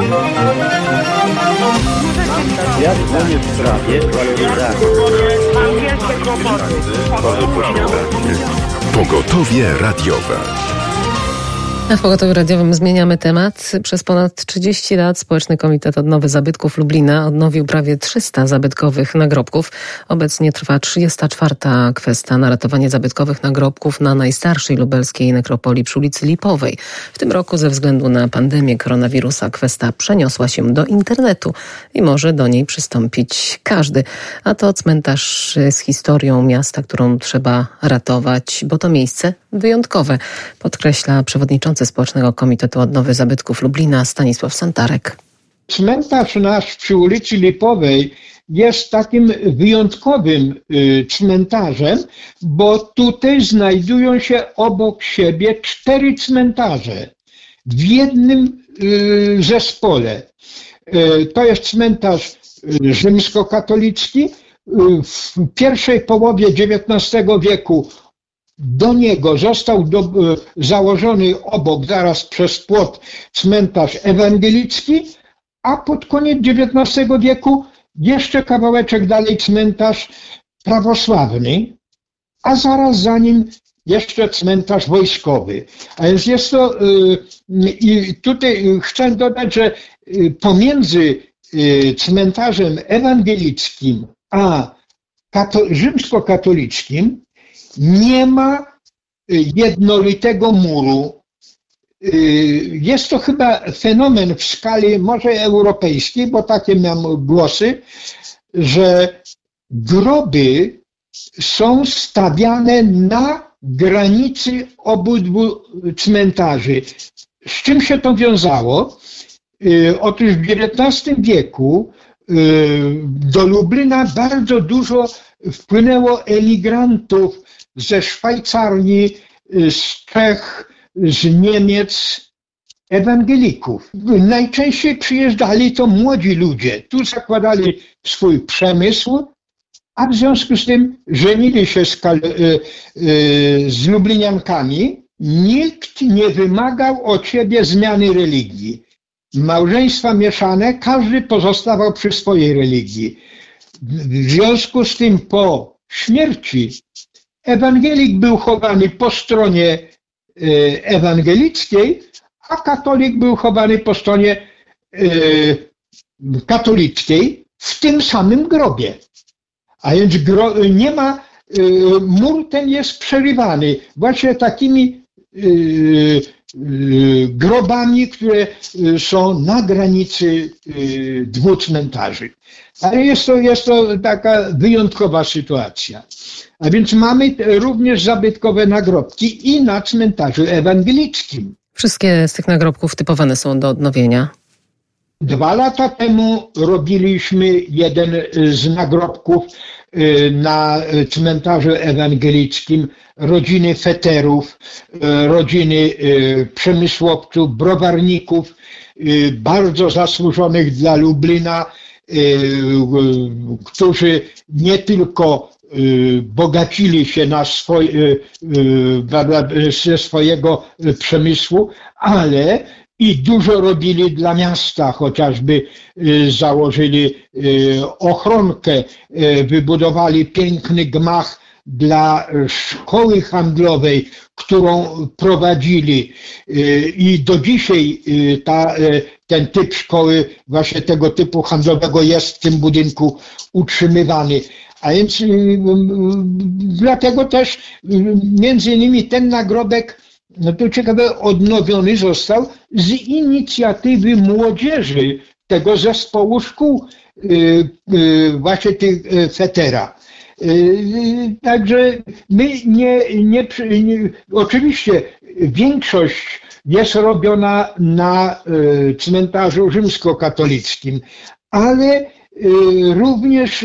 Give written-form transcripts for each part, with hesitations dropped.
Ja dzwonię w sprawie waloryzacji. Pogotowie radiowe. W Pogotowiu Radiowym zmieniamy temat. Przez ponad 30 lat Społeczny Komitet Odnowy Zabytków Lublina odnowił prawie 300 zabytkowych nagrobków. Obecnie trwa 34. kwesta na ratowanie zabytkowych nagrobków na najstarszej lubelskiej nekropolii przy ulicy Lipowej. W tym roku ze względu na pandemię koronawirusa kwesta przeniosła się do internetu i może do niej przystąpić każdy. A to cmentarz z historią miasta, którą trzeba ratować, bo to miejsce wyjątkowe, podkreśla przewodniczący Społecznego Komitetu Odnowy Zabytków Lublina Stanisław Santarek. Cmentarz nasz przy ulicy Lipowej jest takim wyjątkowym cmentarzem, bo tutaj znajdują się obok siebie 4 cmentarze w jednym zespole. To jest cmentarz rzymskokatolicki. W pierwszej połowie XIX wieku do niego został założony obok, zaraz przez płot, cmentarz ewangelicki, a pod koniec XIX wieku jeszcze kawałeczek dalej cmentarz prawosławny, a zaraz za nim jeszcze cmentarz wojskowy. A więc jest to, i tutaj chcę dodać, że pomiędzy cmentarzem ewangelickim a rzymskokatolickim nie ma jednolitego muru. Jest to chyba fenomen w skali może europejskiej, bo takie mam głosy, że groby są stawiane na granicy obydwu cmentarzy. Z czym się to wiązało? Otóż w XIX wieku do Lublina bardzo dużo wpłynęło emigrantów ze Szwajcarii, z Czech, z Niemiec, ewangelików. Najczęściej przyjeżdżali to młodzi ludzie. Tu zakładali swój przemysł, a w związku z tym żenili się z lubliniankami. Nikt nie wymagał od siebie zmiany religii. Małżeństwa mieszane, każdy pozostawał przy swojej religii. W związku z tym po śmierci ewangelik był chowany po stronie ewangelickiej, a katolik był chowany po stronie katolickiej w tym samym grobie. A więc nie ma, mur ten jest przerywany właśnie takimi grobami, które są na granicy dwóch cmentarzy. Ale jest to taka wyjątkowa sytuacja. A więc mamy również zabytkowe nagrobki i na cmentarzu ewangelickim. Wszystkie z tych nagrobków typowane są do odnowienia. 2 lata temu robiliśmy jeden z nagrobków na cmentarzu ewangelickim rodziny feterów, rodziny przemysłowców, browarników, bardzo zasłużonych dla Lublina, którzy nie tylko bogacili się ze swojego przemysłu, ale i dużo robili dla miasta, chociażby założyli ochronkę, wybudowali piękny gmach dla szkoły handlowej, którą prowadzili i do dzisiaj ten typ szkoły, właśnie tego typu handlowego jest w tym budynku utrzymywany. A więc dlatego też między innymi ten nagrobek, no to ciekawe, odnowiony został z inicjatywy młodzieży tego zespołu szkół właśnie tych fetera. Także my oczywiście większość jest robiona na cmentarzu rzymskokatolickim, ale również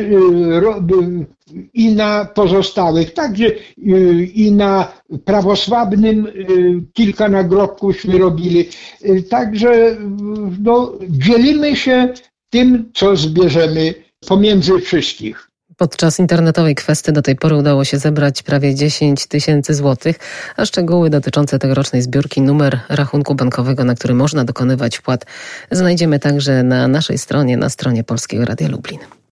i na pozostałych, także i na prawosławnym kilka nagrobkówśmy robili. Także dzielimy się tym, co zbierzemy pomiędzy wszystkich. Podczas internetowej kwesty do tej pory udało się zebrać prawie 10 000 złotych, a szczegóły dotyczące tegorocznej zbiórki, numer rachunku bankowego, na który można dokonywać wpłat, znajdziemy także na naszej stronie, na stronie Polskiego Radia Lublin.